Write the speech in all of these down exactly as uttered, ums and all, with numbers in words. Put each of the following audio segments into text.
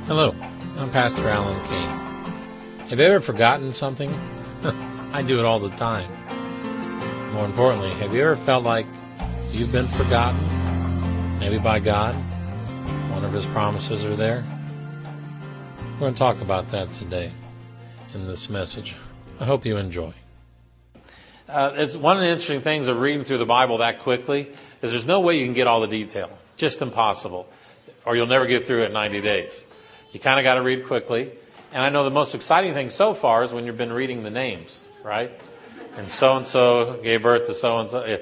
Hello, I'm Pastor Alan Kane. Have you ever forgotten something? I do it all the time. More importantly, have you ever felt like you've been forgotten? Maybe by God? One of His promises are there? We're going to talk about that today in this message. I hope you enjoy. Uh, it's one of the interesting things of reading through the Bible that quickly is there's no way you can get all the detail. Just impossible. Or you'll never get through it in ninety days. You kind of got to read quickly. And I know the most exciting thing so far is when you've been reading the names, right? And so-and-so gave birth to so-and-so.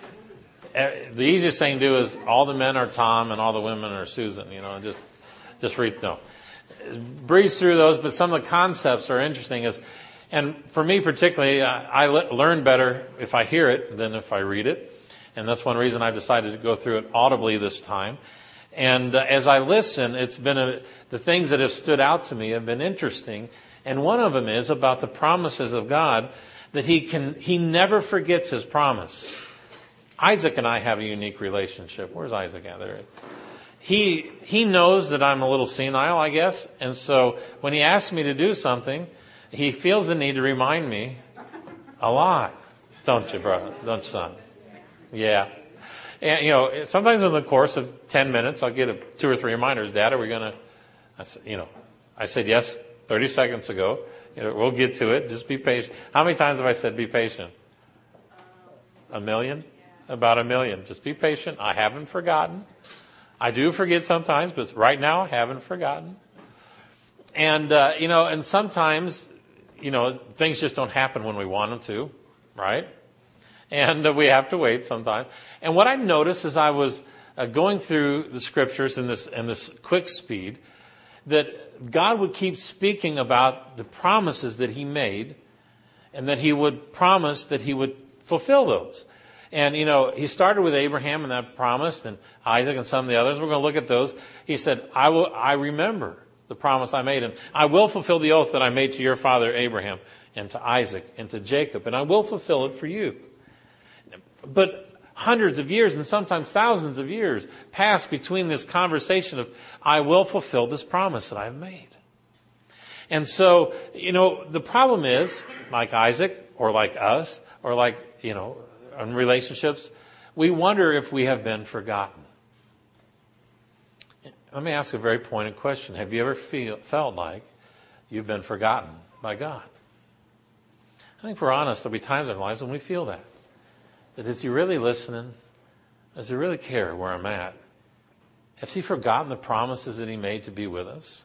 The easiest thing to do is all the men are Tom and all the women are Susan, you know, and just, just read, no. Breeze through those, but some of the concepts are interesting. Is, and for me particularly, I, I learn better if I hear it than if I read it. And that's one reason I've decided to go through it audibly this time. And uh, as I listen, it's been a, the things that have stood out to me have been interesting. And one of them is about the promises of God, that he can he never forgets His promise. Isaac and I have a unique relationship. Where's Isaac at? There. He he knows that I'm a little senile, I guess. And so when he asks me to do something, he feels the need to remind me a lot. Don't you, brother? Don't you, son? Yeah. And, you know, sometimes in the course of ten minutes, I'll get a, two or three reminders. Dad, are we going to, you know, I said yes thirty seconds ago. You know, we'll get to it. Just be patient. How many times have I said be patient? A million? About a million. Just be patient. I haven't forgotten. I do forget sometimes, but right now I haven't forgotten. And, uh, you know, and sometimes, you know, things just don't happen when we want them to, right? And uh, we have to wait sometimes. And what I noticed as I was uh, going through the scriptures in this in this quick speed, that God would keep speaking about the promises that He made, and that He would promise that He would fulfill those. And, you know, He started with Abraham and that promise, and Isaac and some of the others. We're going to look at those. He said, I will. I remember the promise I made, and I will fulfill the oath that I made to your father Abraham and to Isaac and to Jacob, and I will fulfill it for you. But hundreds of years and sometimes thousands of years pass between this conversation of, I will fulfill this promise that I've made. And so, you know, the problem is, like Isaac or like us or like, you know, in relationships, we wonder if we have been forgotten. Let me ask a very pointed question. Have you ever feel, felt like you've been forgotten by God? I think if we're honest, there'll be times in our lives when we feel that. That is He really listening? Does He really care where I'm at? Has He forgotten the promises that He made to be with us?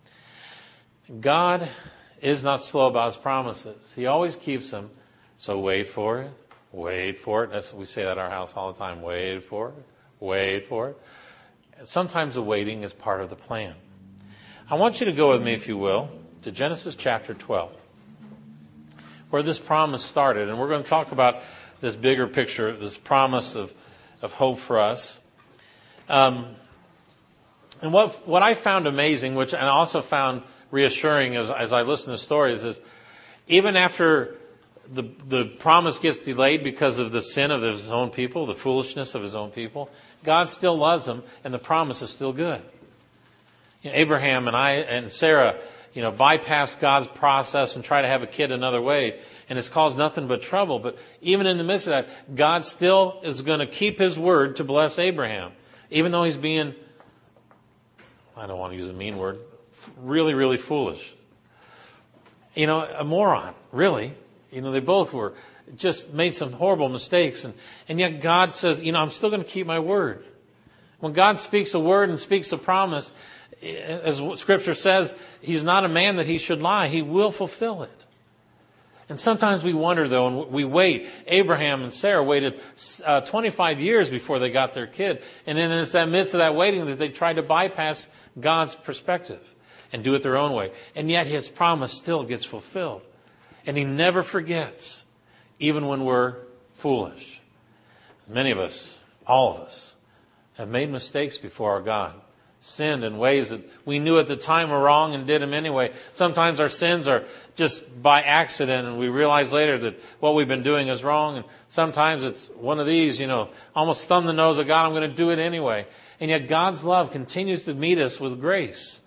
God is not slow about His promises. He always keeps them. So wait for it. Wait for it. That's what we say that at our house all the time. Wait for it. Wait for it. And sometimes the waiting is part of the plan. I want you to go with me, if you will, to Genesis chapter twelve, where this promise started. And we're going to talk about this bigger picture, this promise of, of hope for us. Um, and what what I found amazing, which and I also found reassuring as, as I listened to stories, is even after the the promise gets delayed because of the sin of His own people, the foolishness of His own people, God still loves them, and the promise is still good. You know, Abraham and I and Sarah, you know, bypass God's process and try to have a kid another way. And it's caused nothing but trouble. But even in the midst of that, God still is going to keep His word to bless Abraham. Even though he's being, I don't want to use a mean word, really, really foolish. You know, a moron, really. You know, they both were just made some horrible mistakes. And, and yet God says, you know, I'm still going to keep my word. When God speaks a word and speaks a promise, as Scripture says, He's not a man that He should lie. He will fulfill it. And sometimes we wonder, though, and we wait. Abraham and Sarah waited uh, twenty-five years before they got their kid. And in the midst of that waiting, that they tried to bypass God's perspective and do it their own way. And yet His promise still gets fulfilled. And He never forgets, even when we're foolish. Many of us, all of us, have made mistakes before our God. Sinned in ways that we knew at the time were wrong and did them anyway. Sometimes our sins are just by accident and we realize later that what we've been doing is wrong. And sometimes it's one of these, you know, almost thumb the nose of God, I'm going to do it anyway. And yet God's love continues to meet us with grace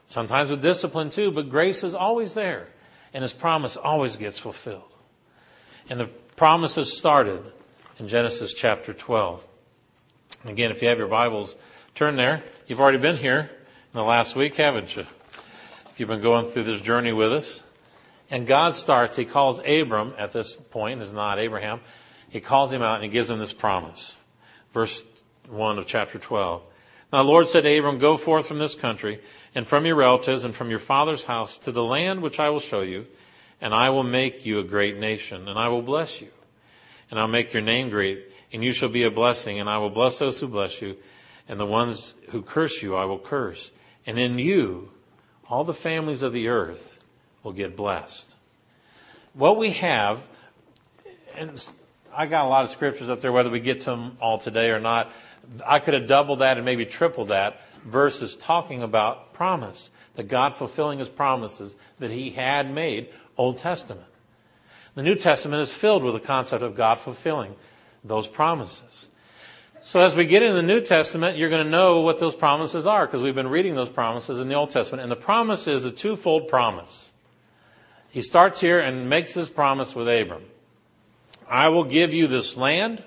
Sometimes with discipline too, but grace is always there. And his promise always gets fulfilled. And the promises started in Genesis chapter twelve. And again, if you have your Bibles, turn there. You've already been here in the last week, haven't you? If you've been going through this journey with us. And God starts, he calls Abram at this point, it's not Abraham. He calls him out and he gives him this promise. Verse one of chapter twelve. Now the Lord said to Abram, go forth from this country and from your relatives and from your father's house to the land which I will show you, and I will make you a great nation, and I will bless you. And I'll make your name great, and you shall be a blessing, and I will bless those who bless you, and the ones who curse you I will curse. And in you all the families of the earth will get blessed. What we have, and I got a lot of scriptures up there, whether we get to them all today or not. I could have doubled that and maybe tripled that, verses talking about promise, that God fulfilling his promises that he had made, Old Testament. The New Testament is filled with the concept of God fulfilling those promises. So as we get into the New Testament, you're going to know what those promises are, because we've been reading those promises in the Old Testament. And the promise is a twofold promise. He starts here and makes his promise with Abram. I will give you this land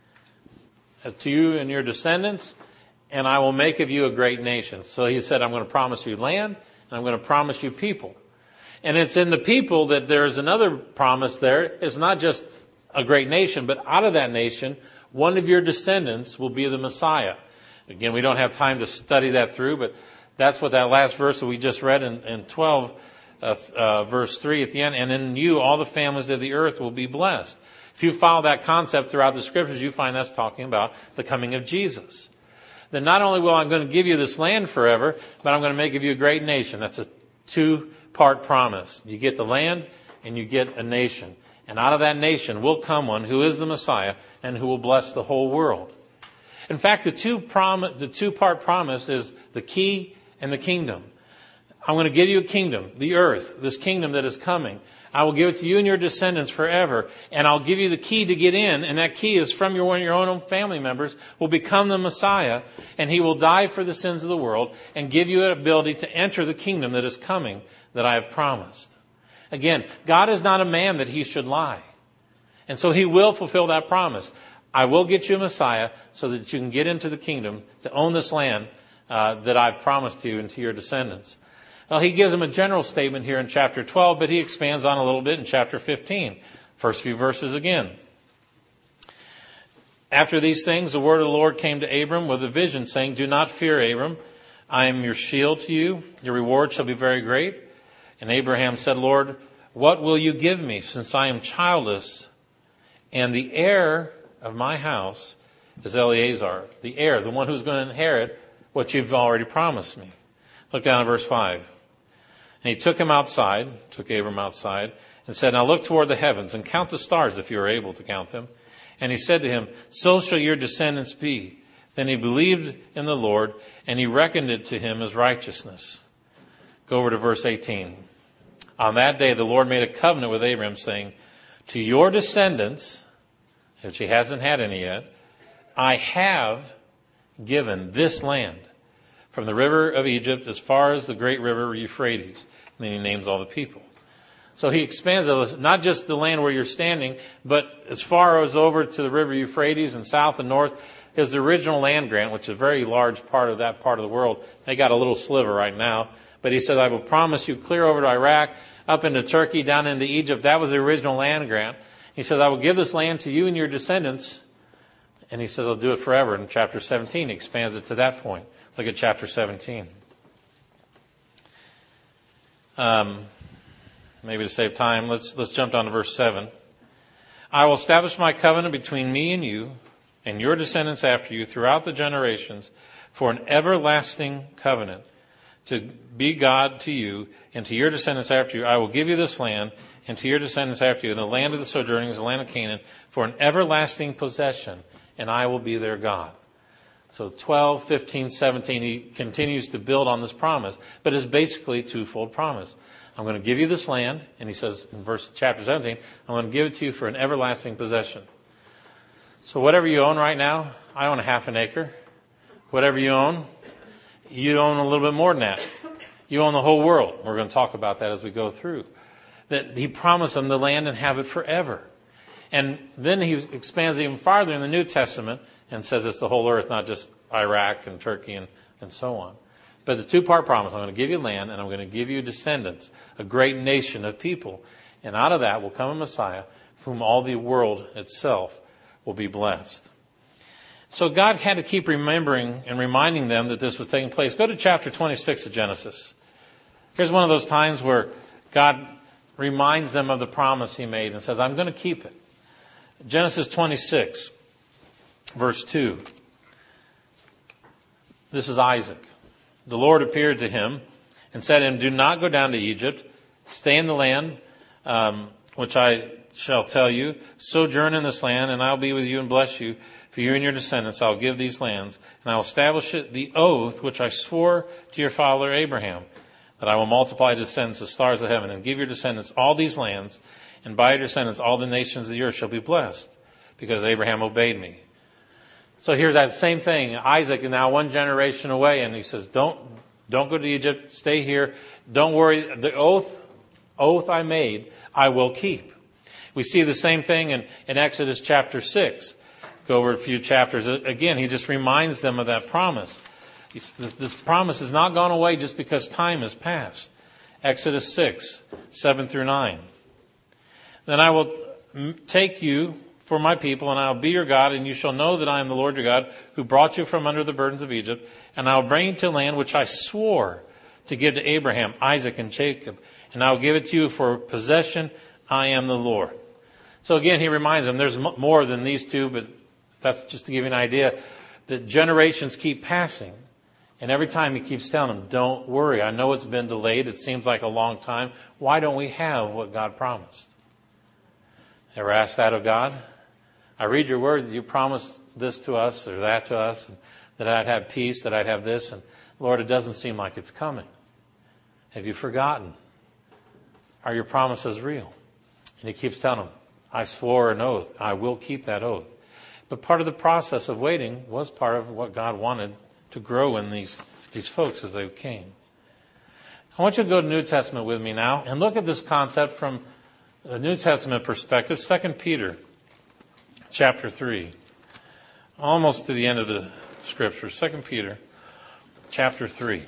to you and your descendants, and I will make of you a great nation. So he said, I'm going to promise you land, and I'm going to promise you people. And it's in the people that there's another promise there. It's not just a great nation, but out of that nation, one of your descendants will be the Messiah. Again, we don't have time to study that through, but that's what that last verse that we just read in, in twelve, uh, uh, verse three at the end. And in you, all the families of the earth will be blessed. If you follow that concept throughout the scriptures, you find that's talking about the coming of Jesus. Then not only will I'm going to give you this land forever, but I'm going to make of you a great nation. That's a two-part promise. You get the land and you get a nation. And out of that nation will come one who is the Messiah and who will bless the whole world. In fact, the two prom- the two-part promise is the key and the kingdom. I'm going to give you a kingdom, the earth, this kingdom that is coming. I will give it to you and your descendants forever, and I'll give you the key to get in, and that key is from your one of your own family members, will become the Messiah, and he will die for the sins of the world and give you an ability to enter the kingdom that is coming that I have promised. Again, God is not a man that he should lie. And so he will fulfill that promise. I will get you a Messiah so that you can get into the kingdom to own this land uh, that I've promised to you and to your descendants. Well, he gives them a general statement here in chapter twelve, but he expands on a little bit in chapter fifteen. First few verses again. After these things, the word of the Lord came to Abram with a vision, saying, do not fear, Abram. I am your shield to you. Your reward shall be very great. And Abraham said, Lord, what will you give me, since I am childless, and the heir of my house is Eleazar, the heir, the one who's going to inherit what you've already promised me. Look down at verse five. And he took him outside, took Abram outside, and said, now look toward the heavens and count the stars if you are able to count them. And he said to him, so shall your descendants be. Then he believed in the Lord, and he reckoned it to him as righteousness. Go over to verse eighteen. On that day the Lord made a covenant with Abram, saying, to your descendants, which he hasn't had any yet, I have given this land, from the river of Egypt as far as the great river Euphrates. And then he names all the people. So he expands it, not just the land where you're standing, but as far as over to the river Euphrates and south and north is the original land grant, which is a very large part of that part of the world. They got a little sliver right now. But he said, I will promise you clear over to Iraq, up into Turkey, down into Egypt. That was the original land grant. He says, I will give this land to you and your descendants. And he says, I'll do it forever. In chapter seventeen, he expands it to that point. Look at chapter seventeen. Um, maybe to save time, let's let's jump down to verse seven. I will establish my covenant between me and you and your descendants after you throughout the generations for an everlasting covenant, to be God to you and to your descendants after you. I will give you this land, and to your descendants after you, in the land of the sojournings, the land of Canaan, for an everlasting possession, and I will be their God. So twelve, fifteen, seventeen, he continues to build on this promise, but it's basically a twofold promise. I'm going to give you this land, and he says in verse chapter seventeen, I'm going to give it to you for an everlasting possession. So whatever you own right now, I own a half an acre. Whatever you own, you own a little bit more than that. You own the whole world. We're going to talk about that as we go through. That he promised them the land and have it forever. And then he expands even farther in the New Testament and says it's the whole earth, not just Iraq and Turkey and, and so on. But the two-part promise, I'm going to give you land and I'm going to give you descendants, a great nation of people. And out of that will come a Messiah, for whom all the world itself will be blessed. So God had to keep remembering and reminding them that this was taking place. Go to chapter twenty-six of Genesis. Here's one of those times where God reminds them of the promise he made and says, I'm going to keep it. Genesis twenty-six, verse two. This is Isaac. The Lord appeared to him and said to him, do not go down to Egypt. Stay in the land um, which I shall tell you. Sojourn in this land, and I'll be with you and bless you. For you and your descendants I'll give these lands, and I will establish it, the oath which I swore to your father Abraham, that I will multiply descendants as stars of heaven, and give your descendants all these lands, and by your descendants all the nations of the earth shall be blessed, because Abraham obeyed me. So here's that same thing. Isaac is now one generation away, and he says, don't, don't go to Egypt, stay here. Don't worry, the oath, oath I made, I will keep. We see the same thing in, in Exodus chapter six. Go over a few chapters. Again, he just reminds them of that promise. This promise has not gone away just because time has passed. Exodus six, seven through nine. Then I will take you for my people, and I will be your God, and you shall know that I am the Lord your God, who brought you from under the burdens of Egypt, and I will bring you to a land which I swore to give to Abraham, Isaac, and Jacob, and I will give it to you for possession. I am the Lord. So again, he reminds them there's more than these two, but that's just to give you an idea that generations keep passing. And every time he keeps telling them, don't worry. I know it's been delayed. It seems like a long time. Why don't we have what God promised? Ever asked that of God? I read your word that you promised this to us or that to us, and that I'd have peace, that I'd have this. And Lord, it doesn't seem like it's coming. Have you forgotten? Are your promises real? And he keeps telling them, I swore an oath. I will keep that oath. But part of the process of waiting was part of what God wanted to grow in these, these folks as they came. I want you to go to the New Testament with me now and look at this concept from a New Testament perspective. Second Peter chapter three. Almost to the end of the scripture. Second Peter chapter three.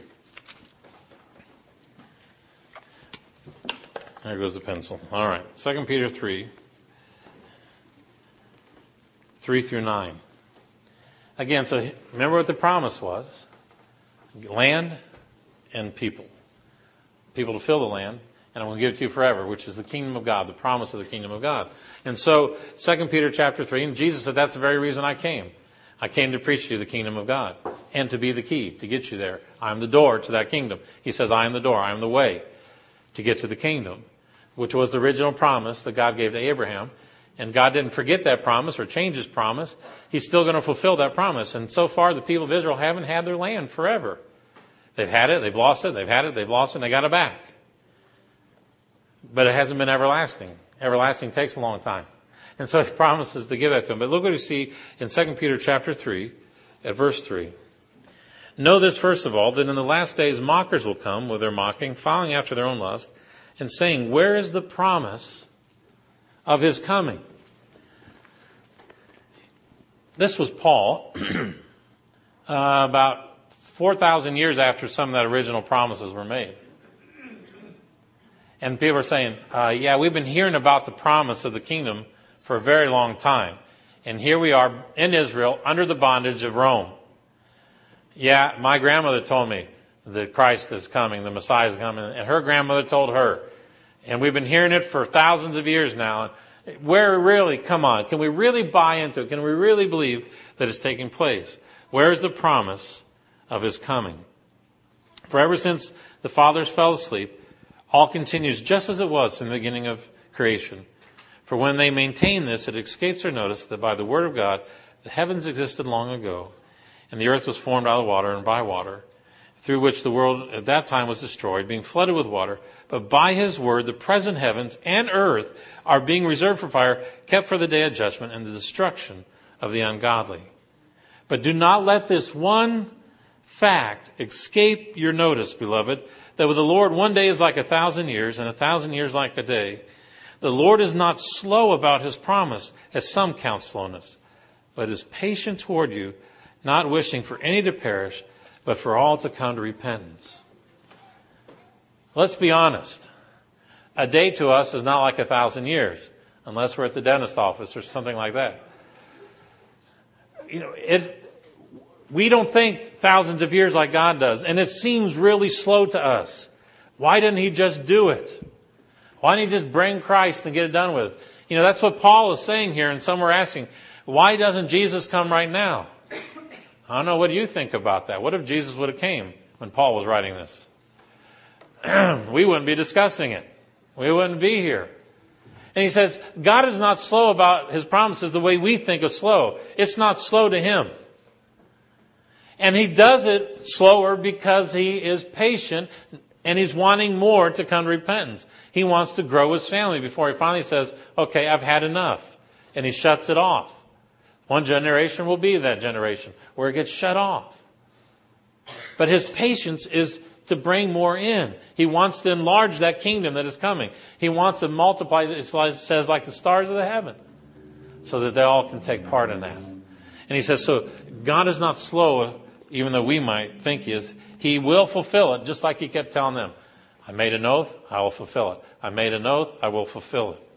There goes the pencil. All right. Second Peter three. three through nine. Again, so remember what the promise was. Land and people. People to fill the land. And I'm going to give it to you forever, which is the kingdom of God, the promise of the kingdom of God. And so, Second Peter chapter three, and Jesus said, that's the very reason I came. I came to preach to you the kingdom of God and to be the key, to get you there. I'm the door to that kingdom. He says, I am the door. I am the way to get to the kingdom, which was the original promise that God gave to Abraham. And God didn't forget that promise or change his promise. He's still going to fulfill that promise. And so far, the people of Israel haven't had their land forever. They've had it, they've lost it, they've had it, they've lost it, and they got it back. But it hasn't been everlasting. Everlasting takes a long time. And so he promises to give that to them. But look what you see in Second Peter chapter three, at verse three. Know this first of all, that in the last days mockers will come with their mocking, following after their own lust, and saying, where is the promise of his coming? This was Paul uh, about four thousand years after some of that original promises were made. And people are saying, uh, yeah, we've been hearing about the promise of the kingdom for a very long time. And here we are in Israel under the bondage of Rome. Yeah, my grandmother told me that Christ is coming, the Messiah is coming. And her grandmother told her. And we've been hearing it for thousands of years now. Where really, come on, can we really buy into it? Can we really believe that it's taking place? Where is the promise of his coming? For ever since the fathers fell asleep, all continues just as it was in the beginning of creation. For when they maintain this, it escapes their notice that by the word of God, the heavens existed long ago, and the earth was formed out of water and by water, through which the world at that time was destroyed, being flooded with water. But by his word, the present heavens and earth are being reserved for fire, kept for the day of judgment and the destruction of the ungodly. But do not let this one fact escape your notice, beloved, that with the Lord one day is like a thousand years, and a thousand years like a day. The Lord is not slow about his promise, as some count slowness, but is patient toward you, not wishing for any to perish, but for all to come to repentance. Let's be honest. A day to us is not like a thousand years, unless we're at the dentist office or something like that. You know, it, we don't think thousands of years like God does, and it seems really slow to us. Why didn't he just do it? Why didn't he just bring Christ and get it done with? You know, that's what Paul is saying here, and some are asking, why doesn't Jesus come right now? I don't know, what do you think about that? What if Jesus would have came when Paul was writing this? We wouldn't be discussing it. We wouldn't be here. And he says, God is not slow about his promises the way we think of slow. It's not slow to him. And he does it slower because he is patient and he's wanting more to come to repentance. He wants to grow his family before he finally says, okay, I've had enough. And he shuts it off. One generation will be that generation where it gets shut off. But his patience is to bring more in. He wants to enlarge that kingdom that is coming. He wants to multiply, it says, like the stars of the heaven, so that they all can take part in that. And he says, so God is not slow, even though we might think he is. He will fulfill it, just like he kept telling them. I made an oath, I will fulfill it. I made an oath, I will fulfill it.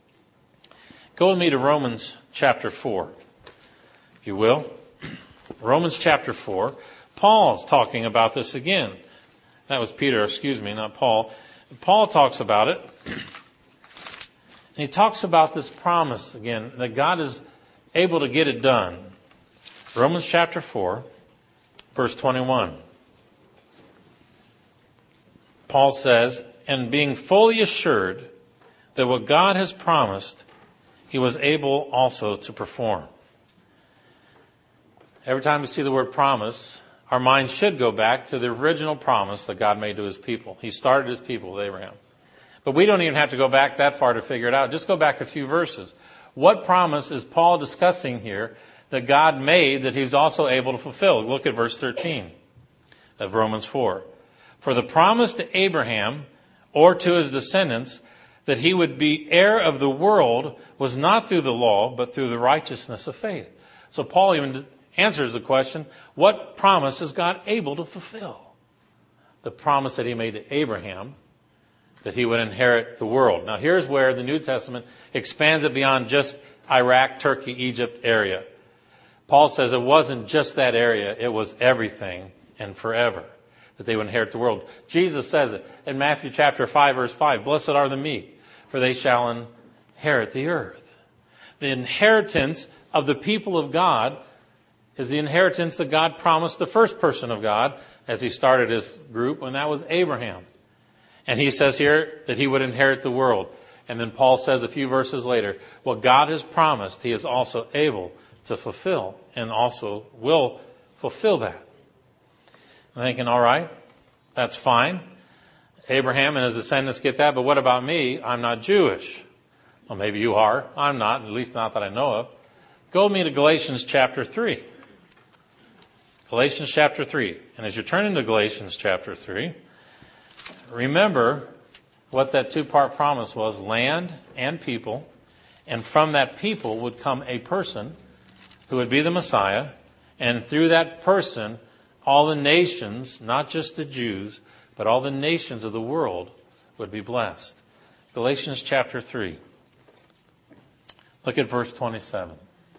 Go with me to Romans chapter four, if you will. Romans chapter four. Paul's talking about this again. That was Peter, excuse me, not Paul. Paul talks about it. And he talks about this promise again, that God is able to get it done. Romans chapter four, verse twenty-one. Paul says, and being fully assured that what God has promised, he was able also to perform. Every time we see the word promise, our minds should go back to the original promise that God made to his people. He started his people with Abraham. But we don't even have to go back that far to figure it out. Just go back a few verses. What promise is Paul discussing here that God made that he's also able to fulfill? Look at verse thirteen of Romans four. For the promise to Abraham or to his descendants that he would be heir of the world was not through the law, but through the righteousness of faith. So Paul even answers the question, what promise is God able to fulfill? The promise that he made to Abraham, that he would inherit the world. Now here's where the New Testament expands it beyond just Iraq, Turkey, Egypt area. Paul says it wasn't just that area, it was everything and forever, that they would inherit the world. Jesus says it in Matthew chapter five, verse five, blessed are the meek, for they shall inherit the earth. The inheritance of the people of God is the inheritance that God promised the first person of God as he started his group, and that was Abraham. And he says here that he would inherit the world. And then Paul says a few verses later, what God has promised, he is also able to fulfill and also will fulfill that. I'm thinking, all right, that's fine. Abraham and his descendants get that, but what about me? I'm not Jewish. Well, maybe you are. I'm not, at least not that I know of. Go with me to Galatians chapter three. Galatians chapter three. And as you're turning to Galatians chapter three, remember what that two-part promise was, land and people. And from that people would come a person who would be the Messiah. And through that person, all the nations, not just the Jews, but all the nations of the world would be blessed. Galatians chapter three. Look at verse twenty-seven.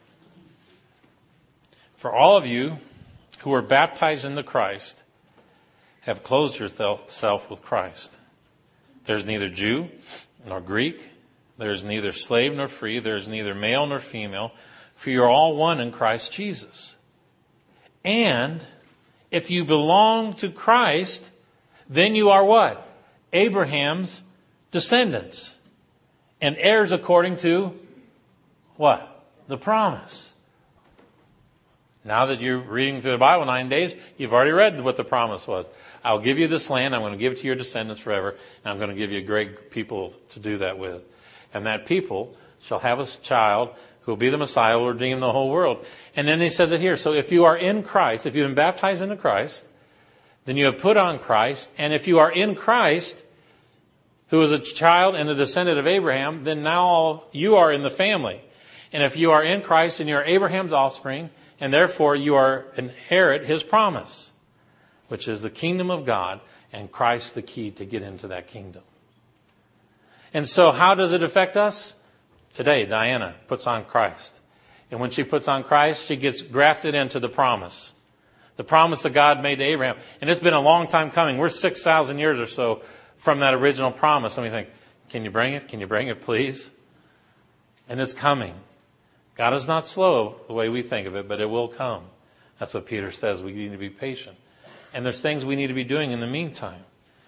For all of you who are baptized into Christ have clothed yourself with Christ. There's neither Jew nor Greek. There's neither slave nor free. There's neither male nor female. For you're all one in Christ Jesus. And if you belong to Christ, then you are what? Abraham's descendants. And heirs according to what? The promise. Now that you're reading through the Bible nine days, you've already read what the promise was. I'll give you this land. I'm going to give it to your descendants forever. And I'm going to give you great people to do that with. And that people shall have a child who will be the Messiah, will redeem the whole world. And then he says it here. So if you are in Christ, if you've been baptized into Christ, then you have put on Christ. And if you are in Christ, who is a child and a descendant of Abraham, then now you are in the family. And if you are in Christ and you are Abraham's offspring, and therefore you are inherit his promise, which is the kingdom of God, and Christ the key to get into that kingdom. And so how does it affect us? Today, Diana puts on Christ. And when she puts on Christ, she gets grafted into the promise. The promise that God made to Abraham. And it's been a long time coming. We're six thousand years or so from that original promise. And we think, can you bring it? Can you bring it, please? And it's coming. God is not slow the way we think of it, but it will come. That's what Peter says. We need to be patient. And there's things we need to be doing in the meantime.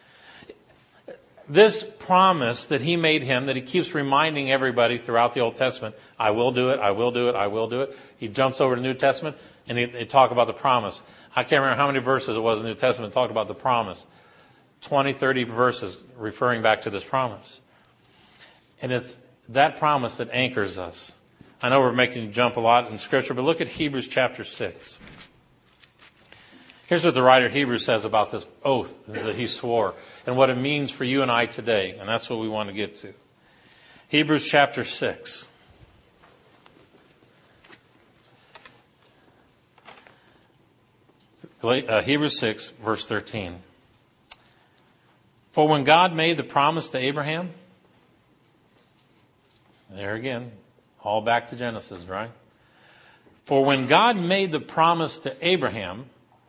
This promise that he made him, that he keeps reminding everybody throughout the Old Testament, I will do it, I will do it, I will do it. He jumps over to the New Testament and he, they talk about the promise. I can't remember how many verses it was in the New Testament talked about the promise. twenty, thirty verses referring back to this promise. And it's that promise that anchors us. I know we're making you jump a lot in Scripture, but look at Hebrews chapter six. Here's what the writer of Hebrews says about this oath that he swore and what it means for you and I today. And that's what we want to get to. Hebrews chapter six. Uh, Hebrews six, verse thirteen. For when God made the promise to Abraham, there again, all back to Genesis, right? For when God made the promise to Abraham,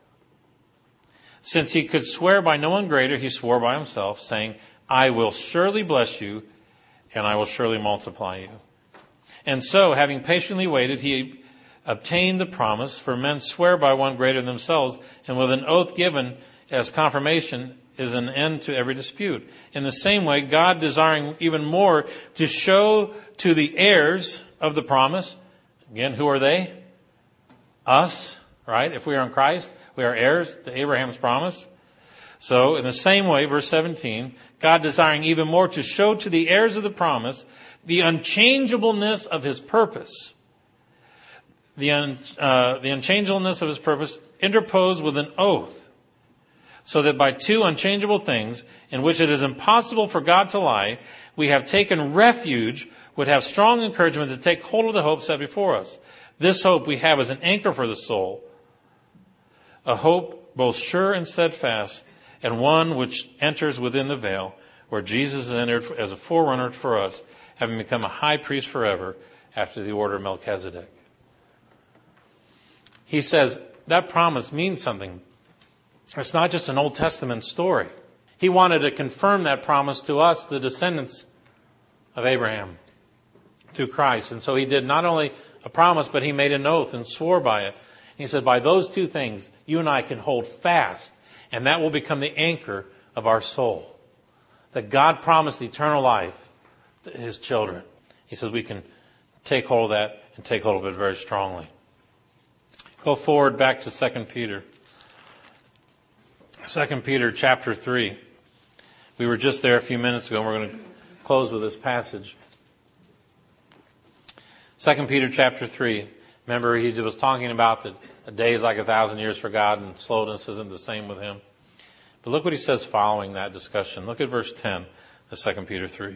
since he could swear by no one greater, he swore by himself, saying, I will surely bless you, and I will surely multiply you. And so, having patiently waited, he obtained the promise, for men swear by one greater than themselves, and with an oath given as confirmation is an end to every dispute. In the same way, God, desiring even more to show to the heirs of the promise, again, who are they? Us, right? If we are in Christ, we are heirs to Abraham's promise. So, in the same way, verse seventeen, God desiring even more to show to the heirs of the promise the unchangeableness of his purpose. The, un, uh, the unchangeableness of his purpose interposed with an oath, so that by two unchangeable things, in which it is impossible for God to lie, we have taken refuge, would have strong encouragement to take hold of the hope set before us. This hope we have as an anchor for the soul, a hope both sure and steadfast, and one which enters within the veil, where Jesus has entered as a forerunner for us, having become a high priest forever after the order of Melchizedek. He says that promise means something. It's not just an Old Testament story. He wanted to confirm that promise to us, the descendants of Abraham, through Christ. And so he did not only a promise, but he made an oath and swore by it. He said, by those two things, you and I can hold fast, and that will become the anchor of our soul. That God promised eternal life to his children. He says we can take hold of that and take hold of it very strongly. Go forward back to Second Peter. Second Peter chapter three. We were just there a few minutes ago, and we're going to close with this passage. Second Peter chapter three. Remember, he was talking about that a day is like a thousand years for God, and slowness isn't the same with him. But look what he says following that discussion. Look at verse ten of Second Peter three.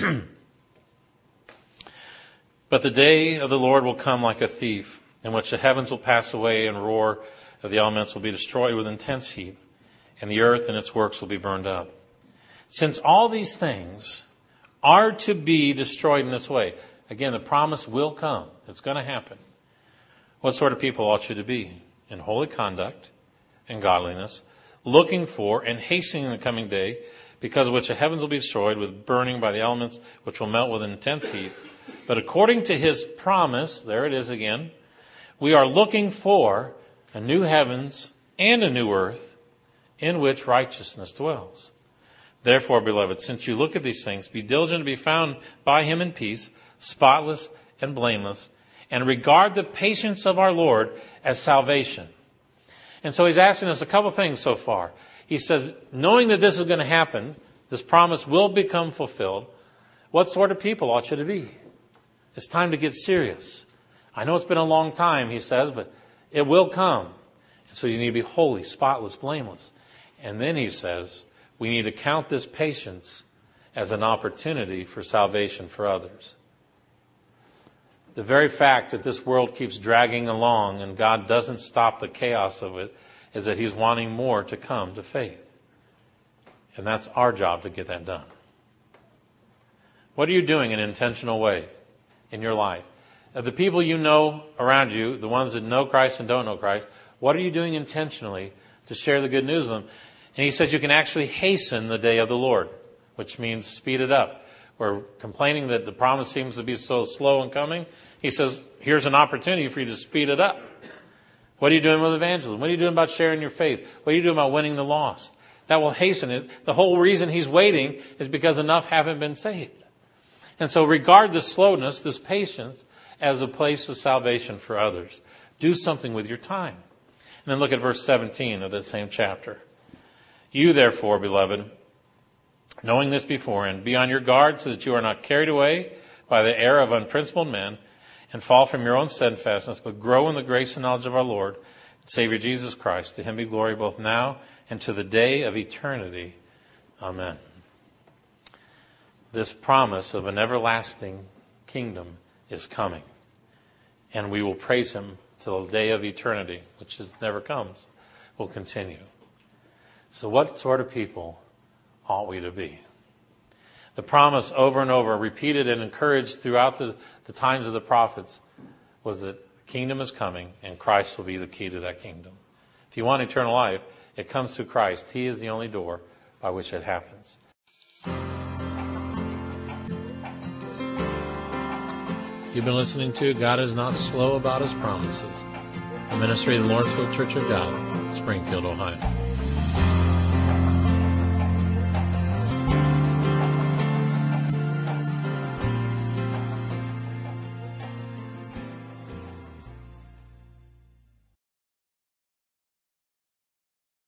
But the day of the Lord will come like a thief, in which the heavens will pass away and roar of the elements will be destroyed with intense heat, and the earth and its works will be burned up. Since all these things are to be destroyed in this way, again, the promise will come. It's going to happen. What sort of people ought you to be? In holy conduct and godliness, looking for and hastening the coming day, because of which the heavens will be destroyed with burning by the elements, which will melt with intense heat. But according to his promise, there it is again, we are looking for a new heavens and a new earth in which righteousness dwells. Therefore, beloved, since you look at these things, be diligent to be found by him in peace, spotless and blameless, and regard the patience of our Lord as salvation. And so he's asking us a couple things so far. He says, knowing that this is going to happen, this promise will become fulfilled, what sort of people ought you to be? It's time to get serious. I know it's been a long time, he says, but it will come. And so you need to be holy, spotless, blameless. And then he says, we need to count this patience as an opportunity for salvation for others. The very fact that this world keeps dragging along and God doesn't stop the chaos of it is that he's wanting more to come to faith. And that's our job to get that done. What are you doing in an intentional way in your life? Of the people you know around you, the ones that know Christ and don't know Christ, what are you doing intentionally to share the good news with them? And he says you can actually hasten the day of the Lord, which means speed it up. We're complaining that the promise seems to be so slow in coming. He says, here's an opportunity for you to speed it up. What are you doing with evangelism? What are you doing about sharing your faith? What are you doing about winning the lost? That will hasten it. The whole reason he's waiting is because enough haven't been saved. And so regard this slowness, this patience, as a place of salvation for others. Do something with your time. And then look at verse seventeen of that same chapter. You therefore, beloved, knowing this beforehand, be on your guard so that you are not carried away by the error of unprincipled men and fall from your own steadfastness, but grow in the grace and knowledge of our Lord and Savior Jesus Christ. To him be glory both now and to the day of eternity. Amen. This promise of an everlasting kingdom is coming. And we will praise him till the day of eternity, which is never comes, will continue. So what sort of people ought we to be? The promise over and over, repeated and encouraged throughout the, the times of the prophets, was that the kingdom is coming and Christ will be the key to that kingdom. If you want eternal life, it comes through Christ. He is the only door by which it happens. You've been listening to God is Not Slow About His Promises, a ministry of the Lawrenceville Church of God, Springfield, Ohio.